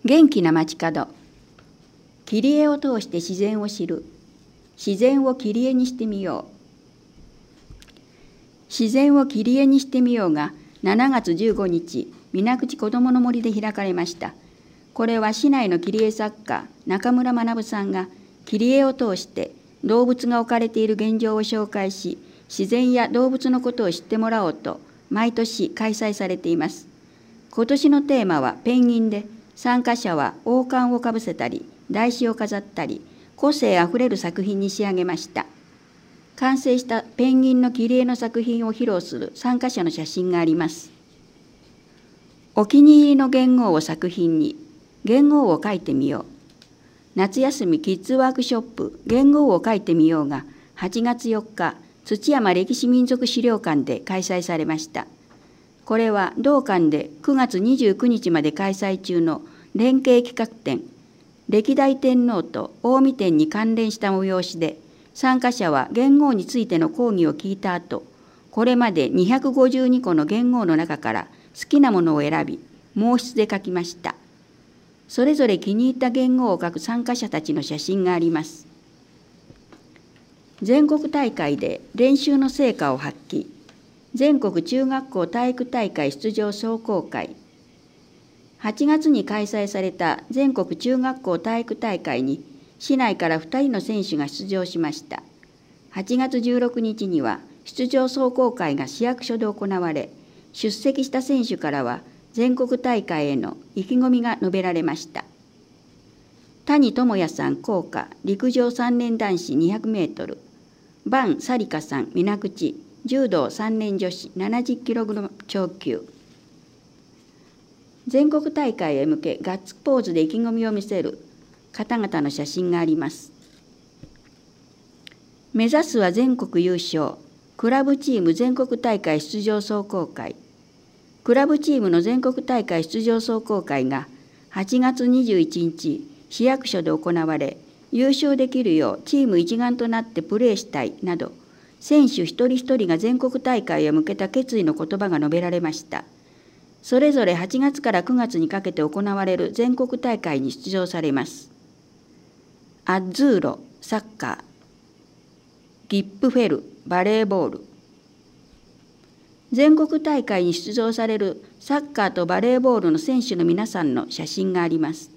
元気な街角。切り絵を通して自然を知る。自然を切り絵にしてみよう。自然を切り絵にしてみようが7月15日、水口こどもの森で開かれました。これは市内の切り絵作家、中村学さんが切り絵を通して動物が置かれている現状を紹介し、自然や動物のことを知ってもらおうと毎年開催されています。今年のテーマはペンギンで、参加者は王冠をかぶせたり、台紙を飾ったり、個性あふれる作品に仕上げました。完成したペンギンの切り絵の作品を披露する参加者の写真があります。お気に入りの元号を作品に、元号を書いてみよう。夏休みキッズワークショップ、元号を書いてみようが8月4日、土山歴史民族資料館で開催されました。これは同館で9月29日まで開催中の連携企画展、歴代天皇と近江展に関連した催しで、参加者は元号についての講義を聞いた後、これまで252個の元号の中から好きなものを選び、毛筆で書きました。それぞれ気に入った元号を書く参加者たちの写真があります。全国大会で練習の成果を発揮。全国中学校体育大会出場壮行会。8月に開催された全国中学校体育大会に市内から2人の選手が出場しました。8月16日には出場壮行会が市役所で行われ、出席した選手からは全国大会への意気込みが述べられました。谷智也さん校歌陸上3年男子200メートル、伴紗理香さん水口柔道3年女子70キログラム超級。全国大会へ向けガッツポーズで意気込みを見せる方々の写真があります。目指すは全国優勝、クラブチーム全国大会出場壮行会。クラブチームの全国大会出場壮行会が8月21日、市役所で行われ、優勝できるようチーム一丸となってプレーしたいなど、選手一人一人が全国大会へ向けた決意の言葉が述べられました。それぞれ8月から9月にかけて行われる全国大会に出場されます。アッズーロ、サッカー、ギップフェル、バレーボール。全国大会に出場されるサッカーとバレーボールの選手の皆さんの写真があります。